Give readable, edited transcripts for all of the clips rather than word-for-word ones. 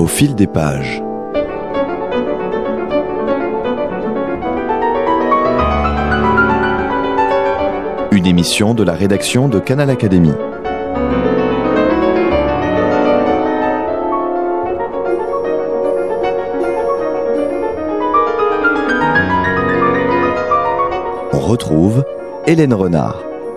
Au fil des pages. Une émission de la rédaction de Canal Académie. On retrouve Hélène Renard.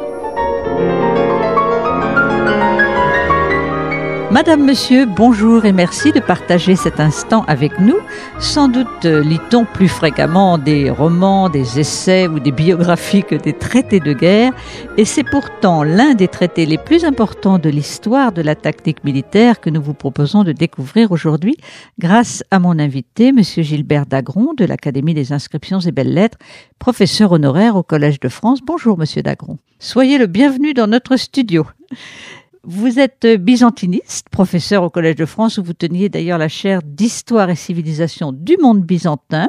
Madame, Monsieur, bonjour et merci de partager cet instant avec nous. Sans doute lit-on plus fréquemment des romans, des essais ou des biographies que des traités de guerre, et c'est pourtant l'un des traités les plus importants de l'histoire de la tactique militaire que nous vous proposons de découvrir aujourd'hui grâce à mon invité, Monsieur Gilbert Dagron de l'Académie des inscriptions et belles-lettres, professeur honoraire au Collège de France. Bonjour Monsieur Dagron. Soyez le bienvenu dans notre studio. Vous êtes byzantiniste, professeur au Collège de France, où vous teniez d'ailleurs la chaire d'Histoire et civilisation du monde byzantin.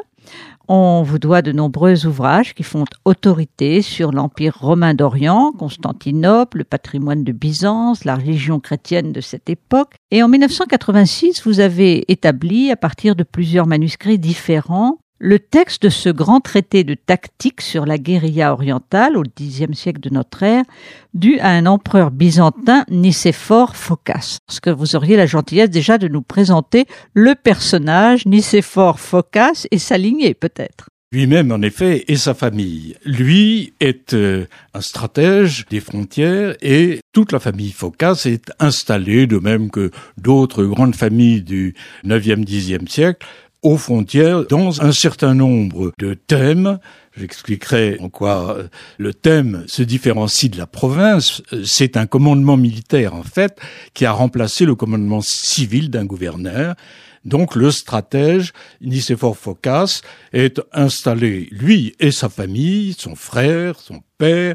On vous doit de nombreux ouvrages qui font autorité sur l'Empire romain d'Orient, Constantinople, le patrimoine de Byzance, la religion chrétienne de cette époque. Et en 1986, vous avez établi, à partir de plusieurs manuscrits différents, le texte de ce grand traité de tactique sur la guérilla orientale au Xe siècle de notre ère, dû à un empereur byzantin, Nicéphore Phocas. Est-ce que vous auriez la gentillesse déjà de nous présenter le personnage Nicéphore Phocas et sa lignée peut-être ? Lui-même, en effet, et sa famille. Lui est un stratège des frontières et toute la famille Phocas est installée, de même que d'autres grandes familles du 9e, 10e siècle, aux frontières, dans un certain nombre de thèmes. J'expliquerai en quoi le thème se différencie de la province. C'est un commandement militaire, en fait, qui a remplacé le commandement civil d'un gouverneur. Donc, le stratège, Nicéphore Phocas, est installé, lui et sa famille, son frère, son père,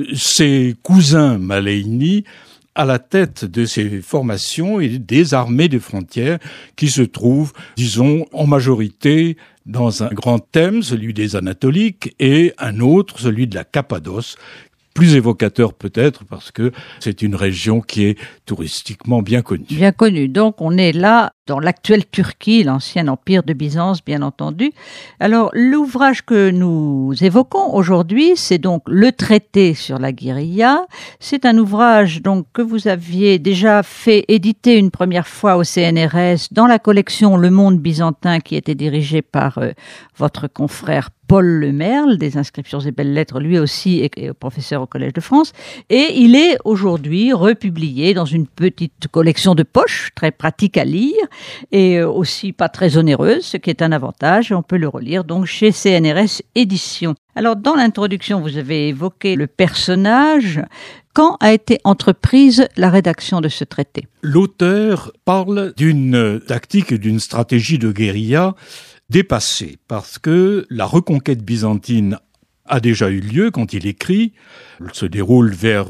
ses cousins Maléini, à la tête de ces formations et des armées des frontières qui se trouvent, disons, en majorité dans un grand thème, celui des Anatoliques, et un autre, celui de la Cappadoce, plus évocateur peut-être parce que c'est une région qui est touristiquement bien connue. Bien connue. Donc on est là dans l'actuelle Turquie, l'ancien empire de Byzance, bien entendu. Alors l'ouvrage que nous évoquons aujourd'hui, c'est donc le traité sur la guérilla. C'est un ouvrage donc que vous aviez déjà fait éditer une première fois au CNRS dans la collection Le Monde byzantin qui était dirigée par votre confrère Paul Lemerle, des inscriptions et belles-lettres, lui aussi est professeur au Collège de France. Et il est aujourd'hui republié dans une petite collection de poche, très pratique à lire, et aussi pas très onéreuse, ce qui est un avantage. On peut le relire donc chez CNRS Éditions. Alors, dans l'introduction, vous avez évoqué le personnage. Quand a été entreprise la rédaction de ce traité ? L'auteur parle d'une tactique et d'une stratégie de guérilla dépassée, parce que la reconquête byzantine a déjà eu lieu quand il écrit. Elle se déroule vers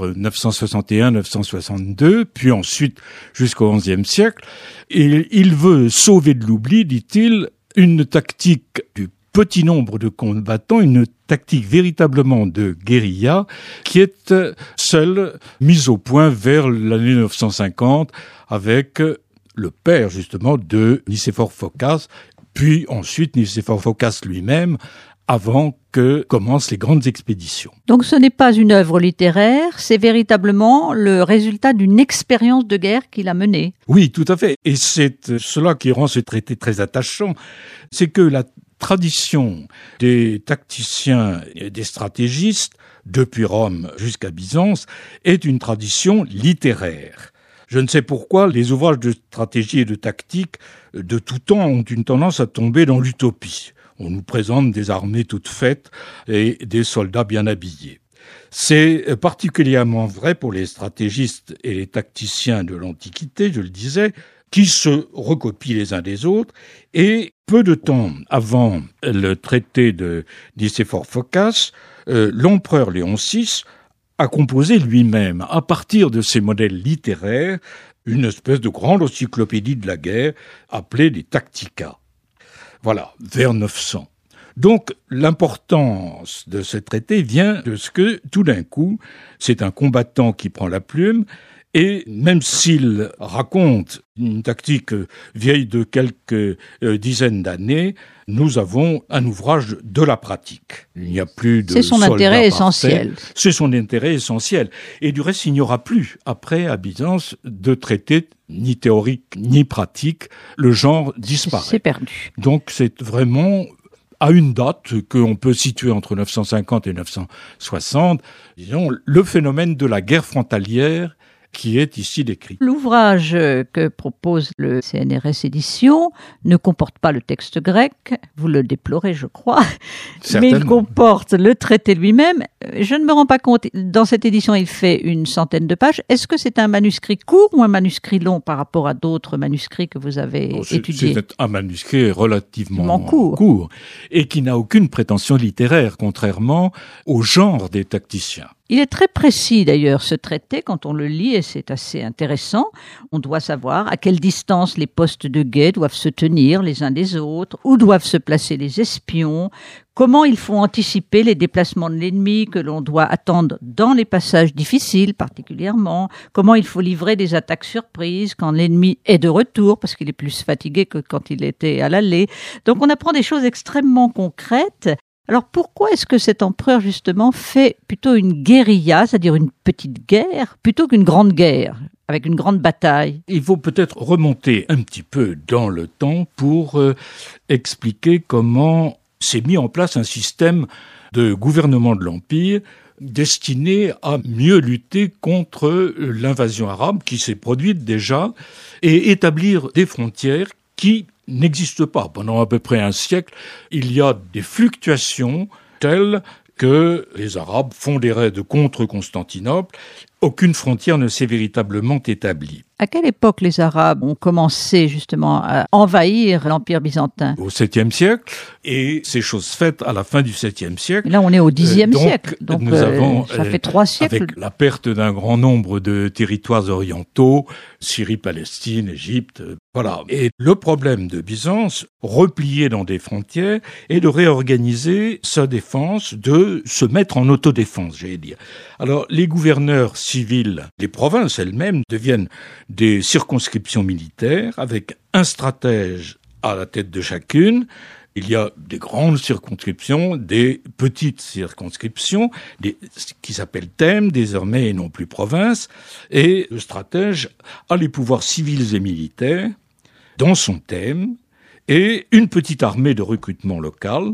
961-962, puis ensuite jusqu'au XIe siècle. Et il veut sauver de l'oubli, dit-il, une tactique du petit nombre de combattants, une tactique véritablement de guérilla qui est seule mise au point vers l'année 950 avec le père justement de Nicéphore Phocas, puis ensuite Nicéphore Phocas lui-même, avant que commencent les grandes expéditions. Donc ce n'est pas une œuvre littéraire, c'est véritablement le résultat d'une expérience de guerre qu'il a menée. Oui, tout à fait. Et c'est cela qui rend ce traité très attachant. C'est que la tradition des tacticiens et des stratégistes, depuis Rome jusqu'à Byzance, est une tradition littéraire. Je ne sais pourquoi les ouvrages de stratégie et de tactique de tout temps ont une tendance à tomber dans l'utopie. On nous présente des armées toutes faites et des soldats bien habillés. C'est particulièrement vrai pour les stratégistes et les tacticiens de l'Antiquité, je le disais, qui se recopient les uns des autres. Et peu de temps avant le traité de Nicéphore Phocas, l'empereur Léon VI a composé lui-même, à partir de ces modèles littéraires, une espèce de grande encyclopédie de la guerre appelée les Tactica. Voilà, vers 900. Donc, l'importance de ce traité vient de ce que, tout d'un coup, c'est un combattant qui prend la plume Et même s'il raconte une tactique vieille de quelques dizaines d'années, nous avons un ouvrage de la pratique. Il n'y a plus de C'est son intérêt essentiel. C'est son intérêt essentiel. Et du reste, il n'y aura plus, après, à Byzance, de traité ni théorique ni pratique. Le genre disparaît. C'est perdu. Donc, c'est vraiment à une date qu'on peut situer entre 950 et 960, disons, le phénomène de la guerre frontalière qui est ici décrit. L'ouvrage que propose le CNRS Éditions ne comporte pas le texte grec, vous le déplorez je crois, mais il comporte le traité lui-même. Je ne me rends pas compte, dans cette édition il fait une centaine de pages. Est-ce que c'est un manuscrit court ou un manuscrit long par rapport à d'autres manuscrits que vous avez étudiés ? C'est un manuscrit relativement court et qui n'a aucune prétention littéraire, contrairement au genre des tacticiens. Il est très précis d'ailleurs ce traité quand on le lit et c'est assez intéressant. On doit savoir à quelle distance les postes de guet doivent se tenir les uns des autres, où doivent se placer les espions, comment il faut anticiper les déplacements de l'ennemi que l'on doit attendre dans les passages difficiles particulièrement, comment il faut livrer des attaques surprises quand l'ennemi est de retour parce qu'il est plus fatigué que quand il était à l'aller. Donc on apprend des choses extrêmement concrètes. Alors pourquoi est-ce que cet empereur justement fait plutôt une guérilla, c'est-à-dire une petite guerre, plutôt qu'une grande guerre, avec une grande bataille ? Il faut peut-être remonter un petit peu dans le temps pour expliquer comment s'est mis en place un système de gouvernement de l'Empire destiné à mieux lutter contre l'invasion arabe qui s'est produite déjà et établir des frontières qui n'existe pas. Pendant à peu près un siècle, il y a des fluctuations telles que les Arabes font des raids contre Constantinople. Aucune frontière ne s'est véritablement établie. À quelle époque les Arabes ont commencé justement à envahir l'Empire byzantin ? Au 7e siècle, et ces choses faites à la fin du 7e siècle. Et là, on est au 10e siècle, donc nous avons, ça fait 3 siècles. Avec la perte d'un grand nombre de territoires orientaux, Syrie, Palestine, Égypte, voilà. Et le problème de Byzance, replié dans des frontières, est de réorganiser sa défense, de se mettre en autodéfense, j'allais dire. Alors, les gouverneurs civils, les provinces elles-mêmes deviennent des circonscriptions militaires avec un stratège à la tête de chacune. Il y a des grandes circonscriptions, des petites circonscriptions, qui s'appellent thèmes désormais et non plus provinces. Et le stratège a les pouvoirs civils et militaires dans son thème et une petite armée de recrutement local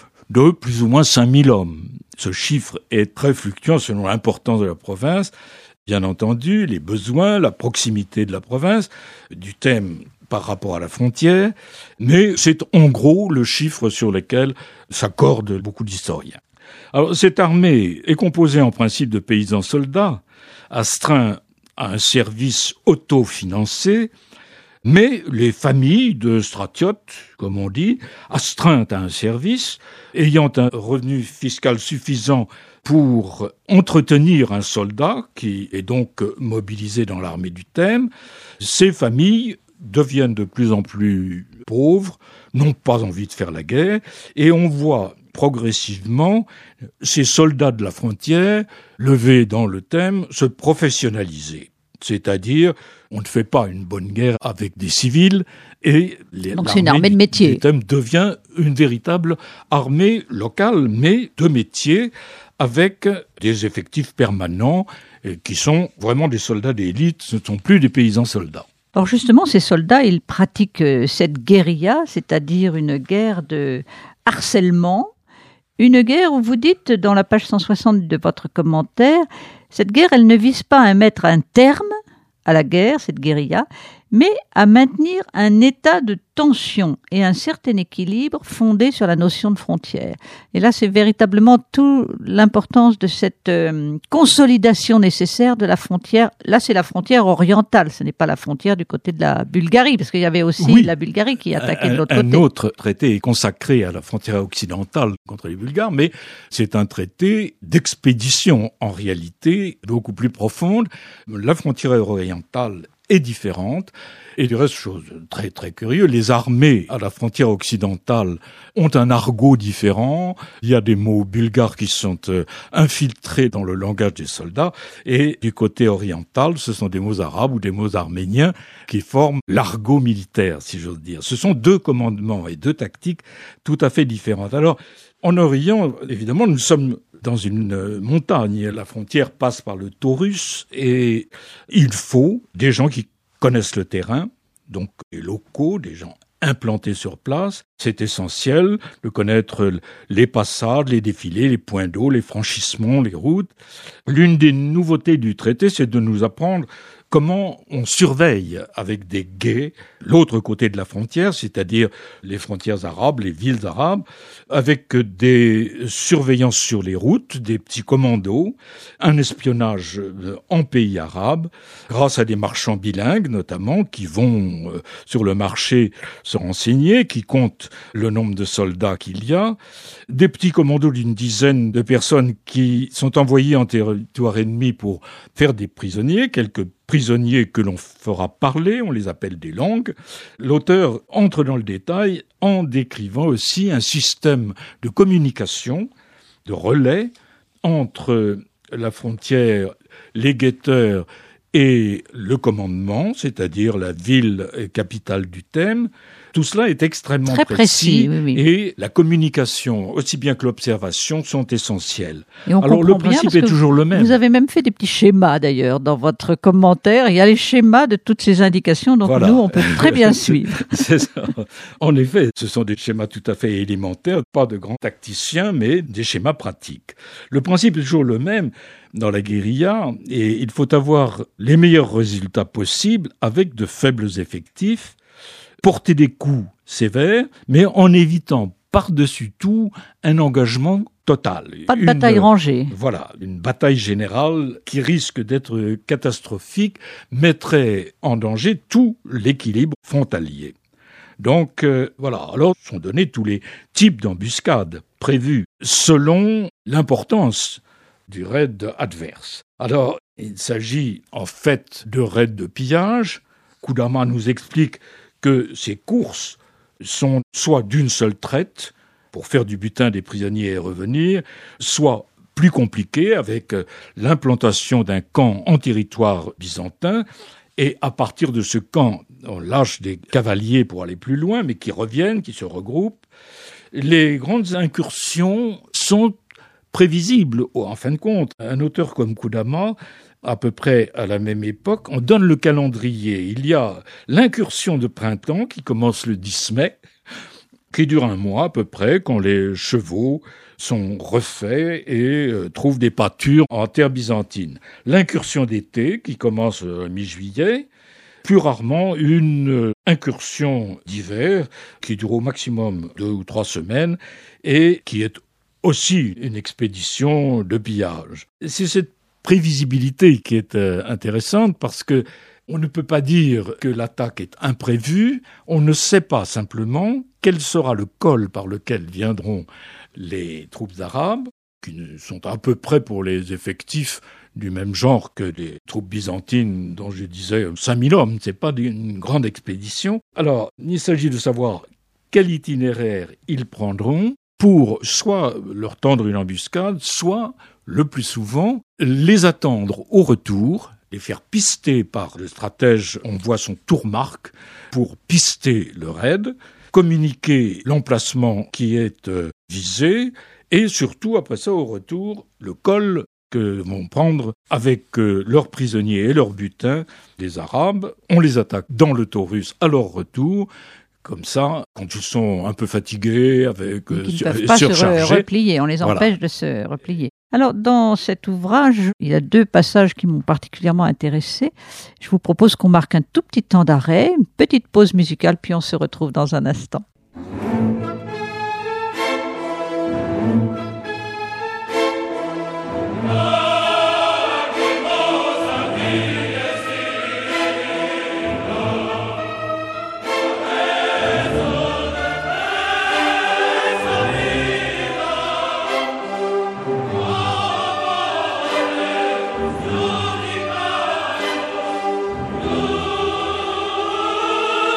de plus ou moins 5000 hommes. Ce chiffre est très fluctuant selon l'importance de la province. Bien entendu, les besoins, la proximité de la province, du thème par rapport à la frontière, mais c'est en gros le chiffre sur lequel s'accordent beaucoup d'historiens. Alors, cette armée est composée en principe de paysans soldats, astreints à un service autofinancé, mais les familles de stratiotes, comme on dit, astreintes à un service, ayant un revenu fiscal suffisant pour entretenir un soldat qui est donc mobilisé dans l'armée du thème, ces familles deviennent de plus en plus pauvres, n'ont pas envie de faire la guerre, et on voit progressivement ces soldats de la frontière, levés dans le thème, se professionnaliser. C'est-à-dire, on ne fait pas une bonne guerre avec des civils, et donc c'est une armée de métier. Le thème devient une véritable armée locale, mais de métier, avec des effectifs permanents qui sont vraiment des soldats d'élite, ce ne sont plus des paysans soldats. Alors justement, ces soldats, ils pratiquent cette guérilla, c'est-à-dire une guerre de harcèlement, une guerre où vous dites, dans la page 160 de votre commentaire, cette guerre, elle ne vise pas à mettre un terme à la guerre, cette guérilla, mais à maintenir un état de tension et un certain équilibre fondé sur la notion de frontière. Et là, c'est véritablement toute l'importance de cette consolidation nécessaire de la frontière. Là, c'est la frontière orientale, ce n'est pas la frontière du côté de la Bulgarie, parce qu'il y avait aussi la Bulgarie qui attaquait de l'autre côté. Un autre traité est consacré à la frontière occidentale contre les Bulgares, mais c'est un traité d'expédition, en réalité, beaucoup plus profonde. La frontière orientale est différente. Et du reste, chose très très curieuse, les armées à la frontière occidentale ont un argot différent. Il y a des mots bulgares qui sont infiltrés dans le langage des soldats. Et du côté oriental, ce sont des mots arabes ou des mots arméniens qui forment l'argot militaire, si j'ose dire. Ce sont deux commandements et deux tactiques tout à fait différentes. Alors, en Orient, évidemment, nous sommes dans une montagne. La frontière passe par le Taurus et il faut des gens qui connaissent le terrain, donc les locaux, des gens implantés sur place. C'est essentiel de connaître les passades, les défilés, les points d'eau, les franchissements, les routes. L'une des nouveautés du traité, c'est de nous apprendre comment on surveille avec des guets l'autre côté de la frontière, c'est-à-dire les frontières arabes, les villes arabes, avec des surveillances sur les routes, des petits commandos, un espionnage en pays arabe, grâce à des marchands bilingues notamment, qui vont sur le marché se renseigner, qui comptent le nombre de soldats qu'il y a, des petits commandos d'une dizaine de personnes qui sont envoyés en territoire ennemi pour faire des prisonniers, quelques prisonniers que l'on fera parler, on les appelle des langues. L'auteur entre dans le détail en décrivant aussi un système de communication, de relais entre la frontière, les guetteurs et le commandement, c'est-à-dire la ville capitale du thème. Tout cela est extrêmement précis oui. Et la communication, aussi bien que l'observation, sont essentielles. Et on Alors le principe est toujours le même. Vous avez même fait des petits schémas d'ailleurs dans votre commentaire. Il y a les schémas de toutes ces indications, donc voilà. Nous, on peut très bien suivre. C'est ça. En effet, ce sont des schémas tout à fait élémentaires, pas de grands tacticiens, mais des schémas pratiques. Le principe est toujours le même dans la guérilla, et il faut avoir les meilleurs résultats possibles avec de faibles effectifs, porter des coups sévères, mais en évitant par-dessus tout un engagement total. Pas de bataille rangée. Voilà, une bataille générale qui risque d'être catastrophique, mettrait en danger tout l'équilibre frontalier. Donc voilà, alors sont donnés tous les types d'embuscades prévues selon l'importance du raid adverse. Alors, il s'agit en fait de raids de pillage. Koudama nous explique que ces courses sont soit d'une seule traite, pour faire du butin des prisonniers et revenir, soit plus compliquées, avec l'implantation d'un camp en territoire byzantin, et à partir de ce camp, on lâche des cavaliers pour aller plus loin, mais qui reviennent, qui se regroupent. Les grandes incursions sont prévisibles, en fin de compte. Un auteur comme Koudama, à peu près à la même époque, on donne le calendrier. Il y a l'incursion de printemps qui commence le 10 mai, qui dure un mois à peu près, quand les chevaux sont refaits et trouvent des pâtures en terre byzantine. L'incursion d'été, qui commence mi-juillet, plus rarement une incursion d'hiver, qui dure au maximum 2 ou 3 semaines, et qui est aussi une expédition de pillage. C'est cette prévisibilité qui est intéressante parce que on ne peut pas dire que l'attaque est imprévue, on ne sait pas simplement quel sera le col par lequel viendront les troupes arabes, qui sont à peu près pour les effectifs du même genre que les troupes byzantines dont je disais 5000 hommes, c'est pas une grande expédition. Alors, il s'agit de savoir quel itinéraire ils prendront, pour soit leur tendre une embuscade, soit, le plus souvent, les attendre au retour, les faire pister par le stratège, on voit son tourmarque, pour pister le raid, communiquer l'emplacement qui est visé, et surtout, après ça, au retour, le col que vont prendre avec leurs prisonniers et leurs butins, les Arabes. On les attaque dans le Taurus à leur retour. Comme ça, quand ils sont un peu fatigués, avec ils ne peuvent pas surchargés, se replier, on les empêche de se replier. Alors, dans cet ouvrage, il y a 2 passages qui m'ont particulièrement intéressé. Je vous propose qu'on marque un tout petit temps d'arrêt, une petite pause musicale, puis on se retrouve dans un instant.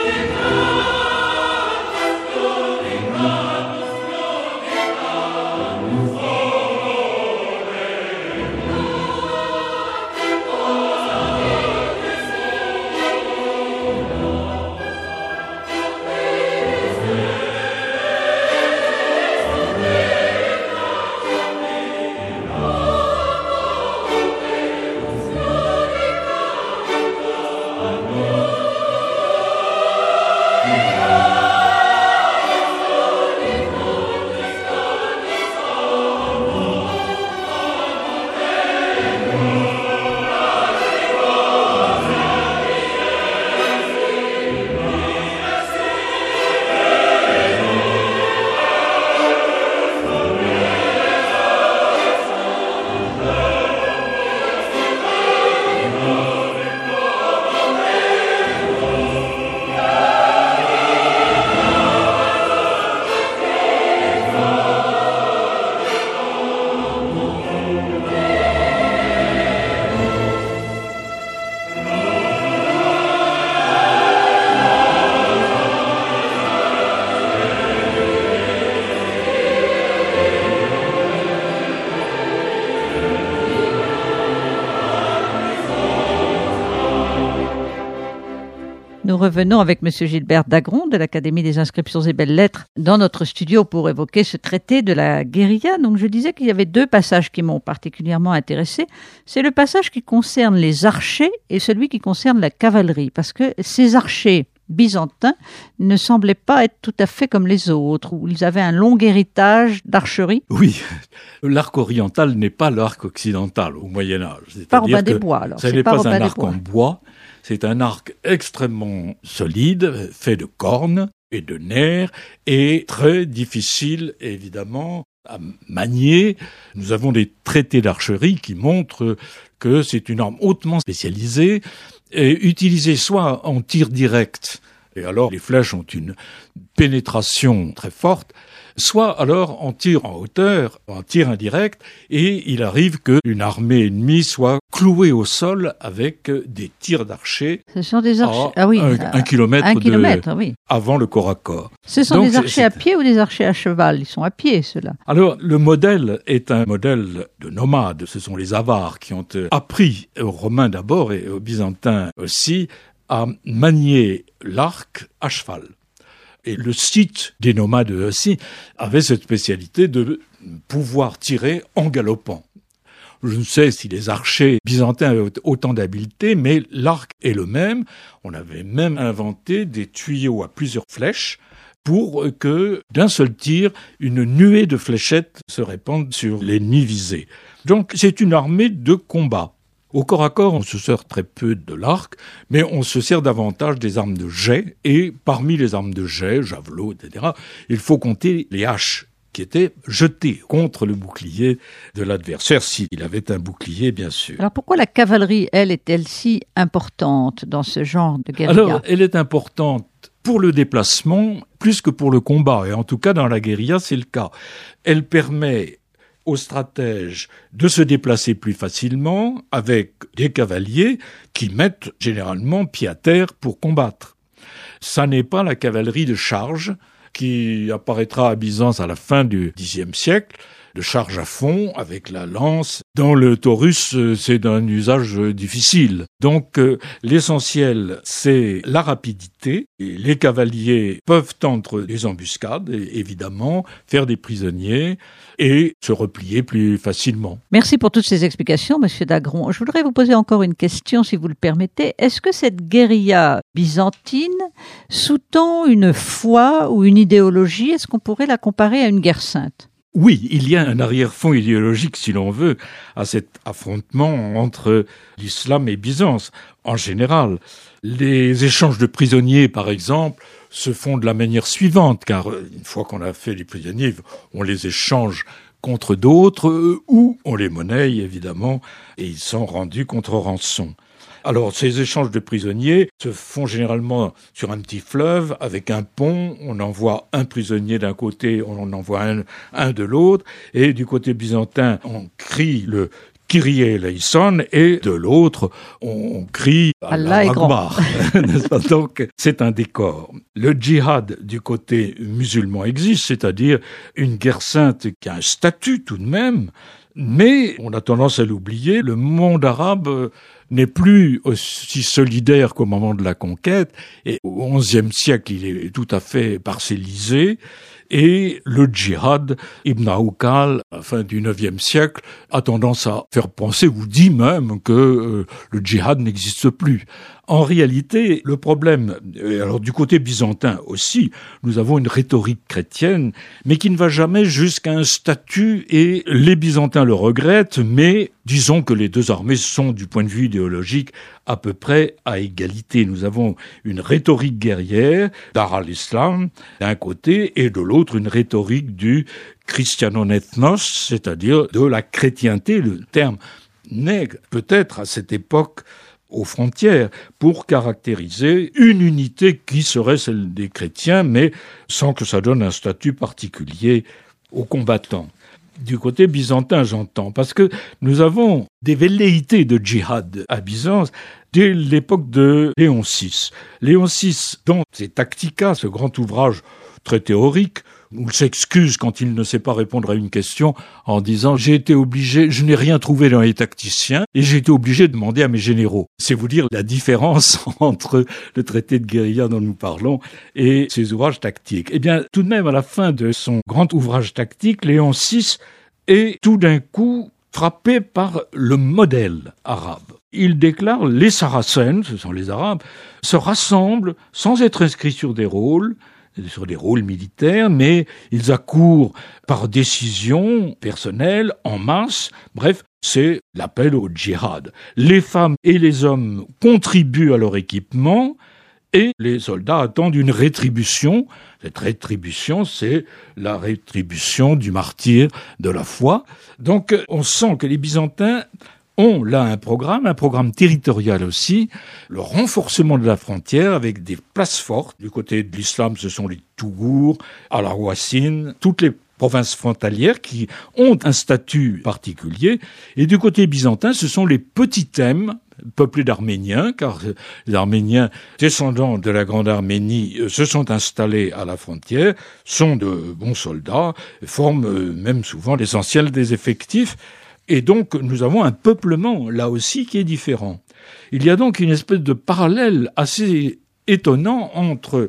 Nous revenons avec M. Gilbert Dagron de l'Académie des inscriptions et belles-lettres dans notre studio pour évoquer ce traité de la guérilla. Donc je disais qu'il y avait deux passages qui m'ont particulièrement intéressé. C'est le passage qui concerne les archers et celui qui concerne la cavalerie, parce que ces archers byzantins ne semblaient pas être tout à fait comme les autres, où ils avaient un long héritage d'archerie. Oui, l'arc oriental n'est pas l'arc occidental au Moyen-Âge. Pas Robin des Bois, alors. Ce n'est pas un arc en bois, c'est un arc extrêmement solide, fait de cornes et de nerfs, et très difficile, évidemment, à manier. Nous avons des traités d'archerie qui montrent que c'est une arme hautement spécialisée, et utilisée soit en tir direct, et alors les flèches ont une pénétration très forte, soit alors en tir en hauteur, en tir indirect, et il arrive qu'une armée ennemie soit clouée au sol avec des tirs d'archers. Ce sont des archers, un kilomètre oui. Avant le corps à corps. Ce sont des archers à pied ou des archers à cheval? Ils sont à pied, ceux-là. Alors, le modèle est un modèle de nomades. Ce sont les Avars qui ont appris aux Romains d'abord et aux Byzantins aussi à manier l'arc à cheval. Et le site des nomades aussi avait cette spécialité de pouvoir tirer en galopant. Je ne sais si les archers byzantins avaient autant d'habileté, mais l'arc est le même. On avait même inventé des tuyaux à plusieurs flèches pour que, d'un seul tir, une nuée de fléchettes se répande sur l'ennemi visé. Donc c'est une armée de combat. Au corps à corps, on se sert très peu de l'arc, mais on se sert davantage des armes de jet, et parmi les armes de jet, javelot, etc., il faut compter les haches qui étaient jetées contre le bouclier de l'adversaire, s'il avait un bouclier, bien sûr. Alors pourquoi la cavalerie, elle, est-elle si importante dans ce genre de guérilla? Alors, elle est importante pour le déplacement, plus que pour le combat, et en tout cas dans la guérilla, c'est le cas. Elle permet aux stratèges de se déplacer plus facilement avec des cavaliers qui mettent généralement pied à terre pour combattre. Ça n'est pas la cavalerie de charge qui apparaîtra à Byzance à la fin du Xe siècle, de charge à fond avec la lance. Dans le Taurus, c'est d'un usage difficile. Donc l'essentiel, c'est la rapidité. Et les cavaliers peuvent tendre des embuscades, évidemment, faire des prisonniers et se replier plus facilement. Merci pour toutes ces explications, Monsieur Dagron. Je voudrais vous poser encore une question, si vous le permettez. Est-ce que cette guérilla byzantine sous-tend une foi ou une idéologie? Est-ce qu'on pourrait la comparer à une guerre sainte? Oui, il y a un arrière-fond idéologique, si l'on veut, à cet affrontement entre l'islam et Byzance. En général, les échanges de prisonniers, par exemple, se font de la manière suivante, car une fois qu'on a fait les prisonniers, on les échange contre d'autres, ou on les monnaie, évidemment, et ils sont rendus contre rançon. Alors, ces échanges de prisonniers se font généralement sur un petit fleuve avec un pont. On envoie un prisonnier d'un côté, on en envoie un de l'autre. Et du côté byzantin, on crie le Kyrie eleison, et de l'autre, on crie Allah est grand. N'est-ce pas? Donc, c'est un décor. Le djihad du côté musulman existe, c'est-à-dire une guerre sainte qui a un statut tout de même, mais on a tendance à l'oublier, le monde arabe n'est plus aussi solidaire qu'au moment de la conquête, et au XIe siècle, il est tout à fait parcellisé, et le djihad, Ibn Aoukal, à la fin du IXe siècle, a tendance à faire penser, ou dit même, que le djihad n'existe plus. En réalité, le problème, alors du côté byzantin aussi, nous avons une rhétorique chrétienne, mais qui ne va jamais jusqu'à un statut, et les Byzantins le regrettent, mais disons que les deux armées sont, du point de vue idéologique, à peu près à égalité. Nous avons une rhétorique guerrière, Dar al-Islam, d'un côté, et de l'autre, une rhétorique du christianonethnos, c'est-à-dire de la chrétienté. Le terme naît peut-être à cette époque aux frontières, pour caractériser une unité qui serait celle des chrétiens, mais sans que ça donne un statut particulier aux combattants. Du côté byzantin, j'entends, parce que nous avons des velléités de djihad à Byzance dès l'époque de Léon VI. Léon VI, dans ses Tactica, ce grand ouvrage très théorique, où il s'excuse quand il ne sait pas répondre à une question en disant « j'ai été obligé, je n'ai rien trouvé dans les tacticiens et j'ai été obligé de demander à mes généraux ». C'est vous dire la différence entre le traité de guérilla dont nous parlons et ses ouvrages tactiques. Eh bien, tout de même, à la fin de son grand ouvrage tactique, Léon VI est tout d'un coup frappé par le modèle arabe. Il déclare « les Saracènes, ce sont les Arabes, se rassemblent sans être inscrits sur des rôles militaires, mais ils accourent par décision personnelle, en masse. Bref, c'est l'appel au djihad. Les femmes et les hommes contribuent à leur équipement et les soldats attendent une rétribution. Cette rétribution, c'est la rétribution du martyr de la foi. Donc, on sent que les Byzantins ont là un programme territorial aussi, le renforcement de la frontière avec des places fortes. Du côté de l'islam, ce sont les Tougours, Al-Rawassin, toutes les provinces frontalières qui ont un statut particulier. Et du côté byzantin, ce sont les petits thèmes peuplés d'Arméniens, car les Arméniens, descendants de la Grande Arménie, se sont installés à la frontière, sont de bons soldats, forment même souvent l'essentiel des effectifs. Et donc, nous avons un peuplement, là aussi, qui est différent. Il y a donc une espèce de parallèle assez étonnant entre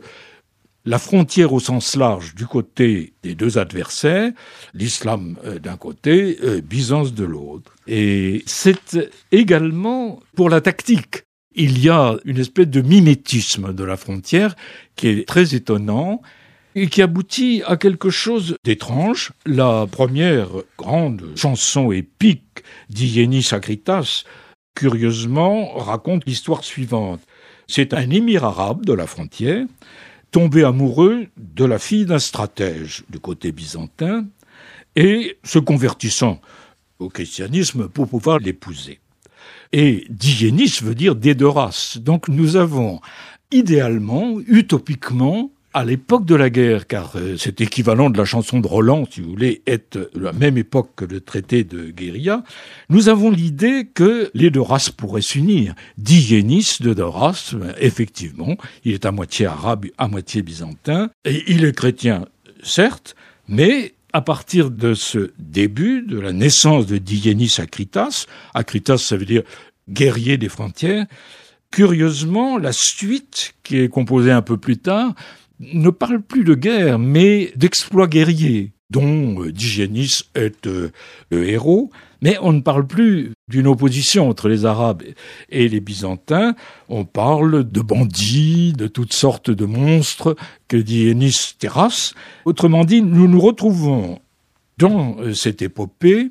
la frontière au sens large du côté des deux adversaires, l'islam d'un côté, Byzance de l'autre. Et c'est également pour la tactique. Il y a une espèce de mimétisme de la frontière qui est très étonnant, et qui aboutit à quelque chose d'étrange. La première grande chanson épique d'Iénis Akritas, curieusement, raconte l'histoire suivante. C'est un émir arabe de la frontière, tombé amoureux de la fille d'un stratège du côté byzantin, et se convertissant au christianisme pour pouvoir l'épouser. Et Diénis veut dire des deux races. Donc nous avons idéalement, utopiquement, à l'époque de la guerre, car c'est équivalent de la chanson de Roland, si vous voulez, est la même époque que le traité de guérilla, nous avons l'idée que les deux races pourraient s'unir. Diénis, de deux races, effectivement, il est à moitié arabe, à moitié byzantin, et il est chrétien, certes, mais à partir de ce début, de la naissance de Diénis Akritas, Akritas ça veut dire guerrier des frontières, curieusement, la suite, qui est composée un peu plus tard, ne parle plus de guerre, mais d'exploits guerriers, dont Diénis est le héros, mais on ne parle plus d'une opposition entre les Arabes et les Byzantins, on parle de bandits, de toutes sortes de monstres que Diénis terrasse. Autrement dit, nous nous retrouvons dans cette épopée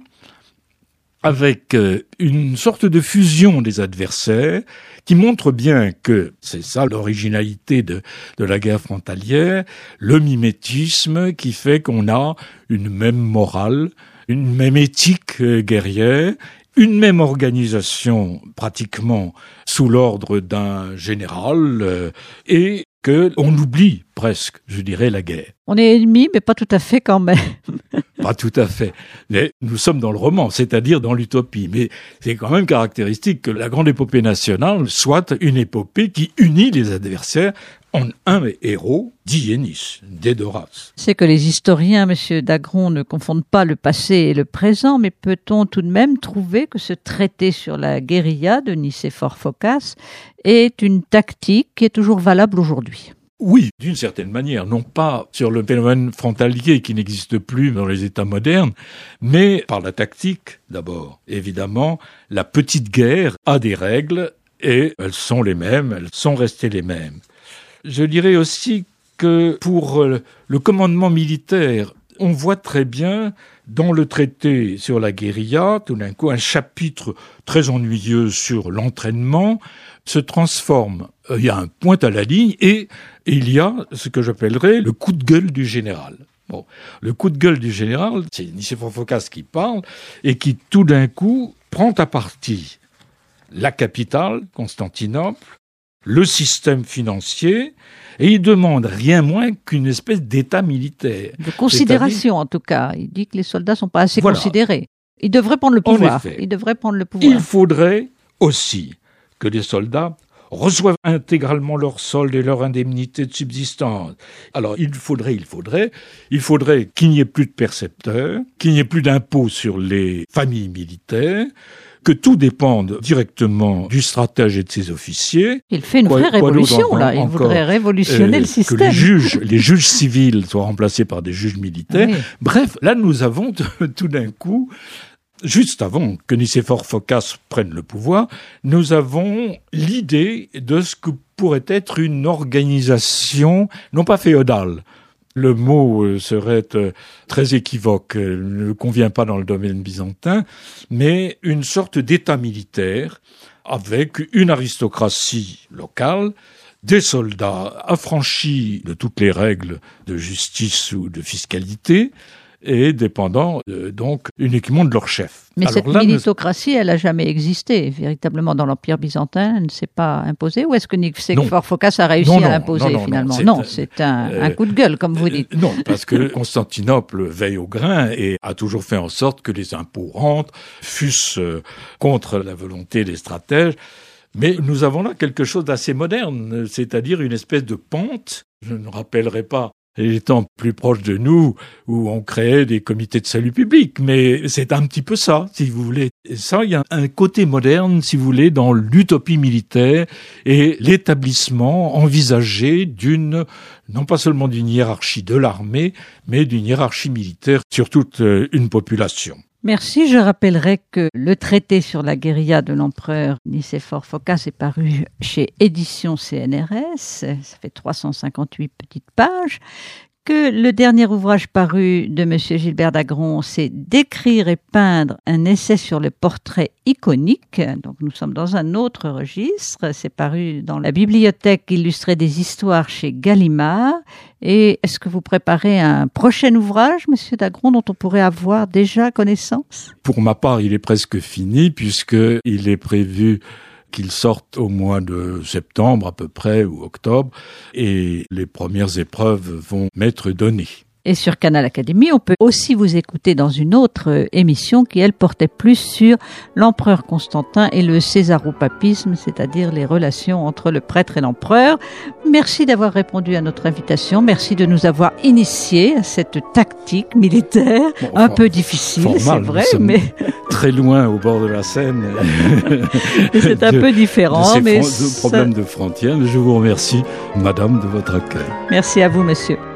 avec une sorte de fusion des adversaires qui montre bien que c'est ça l'originalité de la guerre frontalière, le mimétisme qui fait qu'on a une même morale, une même éthique guerrière, une même organisation pratiquement sous l'ordre d'un général et qu'on oublie presque, je dirais, la guerre. On est ennemis, mais pas tout à fait quand même. Pas tout à fait. Mais nous sommes dans le roman, c'est-à-dire dans l'utopie. Mais c'est quand même caractéristique que la grande épopée nationale soit une épopée qui unit les adversaires en un héros, Diénis, Dédoras. C'est que les historiens, M. Dagron, ne confondent pas le passé et le présent, mais peut-on tout de même trouver que ce traité sur la guérilla de Nicéphore Phocas est une tactique qui est toujours valable aujourd'hui ? Oui, d'une certaine manière, non pas sur le phénomène frontalier qui n'existe plus dans les États modernes, mais par la tactique d'abord. Évidemment, la petite guerre a des règles et elles sont les mêmes, elles sont restées les mêmes. Je dirais aussi que pour le commandement militaire, on voit très bien dans le traité sur la guérilla, tout d'un coup, un chapitre très ennuyeux sur l'entraînement se transforme. Il y a un point à la ligne et il y a ce que j'appellerais le coup de gueule du général. Bon, le coup de gueule du général, c'est Nicéphore Phocas qui parle et qui tout d'un coup prend à partie la capitale, Constantinople, le système financier, et il demande rien moins qu'une espèce d'état militaire. De considération, en tout cas. Il dit que les soldats ne sont pas assez considérés. Ils devraient prendre le pouvoir. En effet, Il faudrait aussi que les soldats reçoivent intégralement leur solde et leur indemnité de subsistance. Alors, il faudrait qu'il n'y ait plus de percepteurs, qu'il n'y ait plus d'impôts sur les familles militaires, que tout dépende directement du stratège et de ses officiers. Il fait une vraie révolution, là. Il voudrait révolutionner le système. Que les juges civils soient remplacés par des juges militaires. Oui. Bref, là, nous avons tout d'un coup, juste avant que Nicéphore Phocas prenne le pouvoir, nous avons l'idée de ce que pourrait être une organisation, non pas féodale. Le mot serait très équivoque, ne convient pas dans le domaine byzantin, mais une sorte d'état militaire avec une aristocratie locale, des soldats affranchis de toutes les règles de justice ou de fiscalité, et dépendant donc uniquement de leur chef. Mais alors, cette militocratie, elle n'a jamais existé véritablement dans l'Empire byzantin, elle ne s'est pas imposée, ou est-ce que Nicéphore Phocas a réussi à l'imposer finalement ? Non, c'est un coup de gueule, comme vous dites. Non, parce que Constantinople veille au grain et a toujours fait en sorte que les impôts rentrent, fût-ce contre la volonté des stratèges. Mais nous avons là quelque chose d'assez moderne, c'est-à-dire une espèce de pente, je ne rappellerai pas les temps plus proches de nous, où on créait des comités de salut public. Mais c'est un petit peu ça, si vous voulez. Et ça, il y a un côté moderne, si vous voulez, dans l'utopie militaire et l'établissement envisagé non pas seulement d'une hiérarchie de l'armée, mais d'une hiérarchie militaire sur toute une population. Merci. Je rappellerai que le traité sur la guérilla de l'empereur Nicéphore Phocas est paru chez Éditions CNRS. Ça fait 358 petites pages. Que le dernier ouvrage paru de M. Gilbert Dagron, c'est d'écrire et peindre un essai sur le portrait iconique. Donc nous sommes dans un autre registre. C'est paru dans la bibliothèque illustrée des histoires chez Gallimard. Et est-ce que vous préparez un prochain ouvrage, M. Dagron, dont on pourrait avoir déjà connaissance ? Pour ma part, il est presque fini puisqu'il est prévu qu'il sorte au mois de septembre à peu près, ou octobre, et les premières épreuves vont m'être données. Et sur Canal Académie, on peut aussi vous écouter dans une autre émission qui, elle, portait plus sur l'empereur Constantin et le césaropapisme, c'est-à-dire les relations entre le prêtre et l'empereur. Merci d'avoir répondu à notre invitation. Merci de nous avoir initiés à cette tactique militaire un peu difficile, c'est vrai, mais très loin au bord de la Seine. C'est un peu différent, mais problème de frontières. Je vous remercie, madame, de votre accueil. Merci à vous, monsieur.